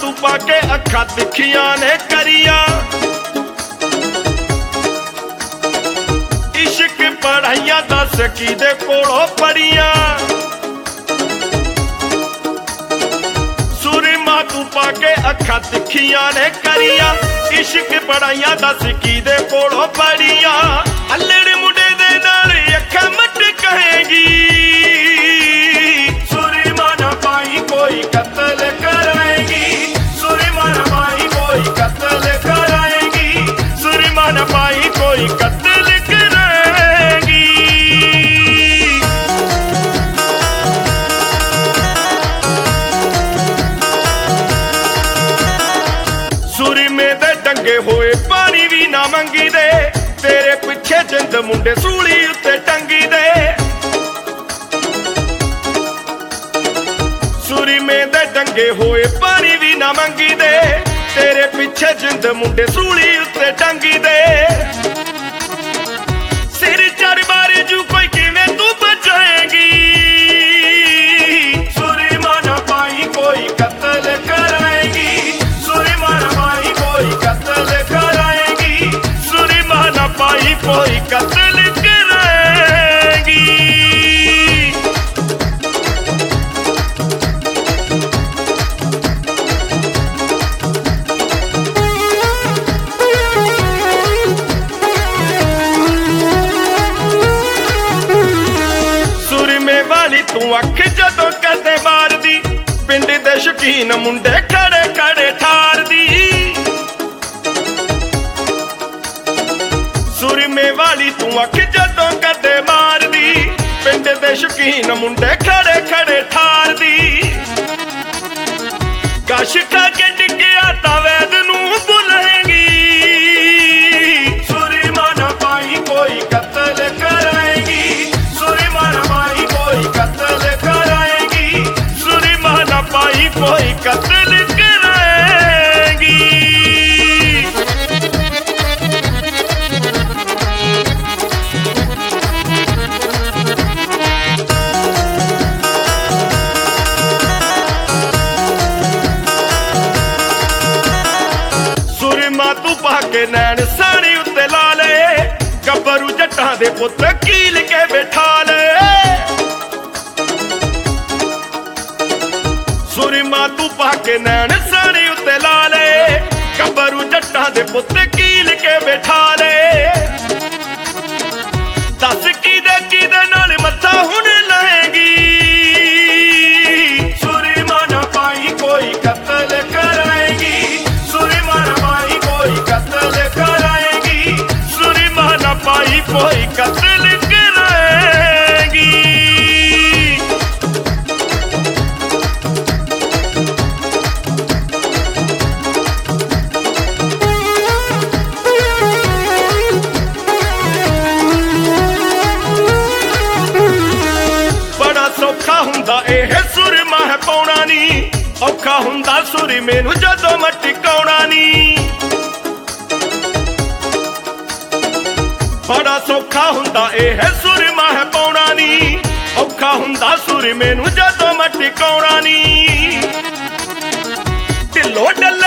तू पाके अखा तिखियां ने करिया, इश्क पढ़ाइया दस की दे कोलों पढ़िया। सुरमा तू पाके अखा तिखियां ने करिया, इश्क पढ़ाइया दस की दे कोलों पढ़िया। अल्लड़ मुंडे दे नाल अखा मट कहेगी, सुरमा ना पाई कोई कत्ल कराएगी, सुरमा ना पाई कोई कत्ल कराएगी, सुरमा ना पाई कोई कत्ल कराएगी। सुरमे दे डंगे होए पानी भी ना मंगी दे, तेरे पिछे जिंद मुंडे सूली उत्ते टंगी दे। सुरमे दे डंगे होए पानी भी ना मंगी दे, तेरे पिछे जिंद मुंडे सूली उत्ते टंगी दे। सिर चढ़ मारे जू कोई किवें तू बचाएगी, सुरमा ना पाई कोई कत्ल कराएगी, सुरमा ना पाई कोई कत्ल कराएगी, सुरमा ना पाई कोई कत्ल कराएगी। सुरमे वाली तू अख जदों कदे मार दी, पिंड दे शकीन मुंडे खड़े खड़े ठार दी। सुरमे वाली तू अख जदों कदे मार दी, पिंड दे शकीन मुंडे खड़े खड़े ठार दी। कश खा के डिग्गिया तां वैद नूं बुलाएगी, सुरमा ना पाई कोई कत्ल कराएगी, सुरमा ना पाई कोई कत्ल कराएगी, सुरमा ना पाई कोई कत्ल कराएगी। सुरमा तू पाके नैन साड़ी उत्ते ला ले, गब्बरू जट्टां दे पुत्त कील के बैठा ले। सुरमा तू पाके नैन साड़ी उत्ते ला ले, गब्बरू जट्टां दे पुत्त कील के बैठा ले। दस किदे नाल मत्था हुण लाएगी, सुरमा ना पाई कोई कत्ल कराएगी, सुरमा ना पाई कोई कत्ल कराएगी, सुरमा ना पाई कोई कत्ल कराएगी। बड़ा सौखा हुंदा एह सुरमा है पाउणा नी, औखा हुंदा सुरमे नूं जदों मटकाउणा नी। बड़ा सौखा हुंदा एह सुरमा है पाउणा नी, औखा हुंदा सुरमे नूं जदों मटकाउणा नी। ढिल्लो डल्ले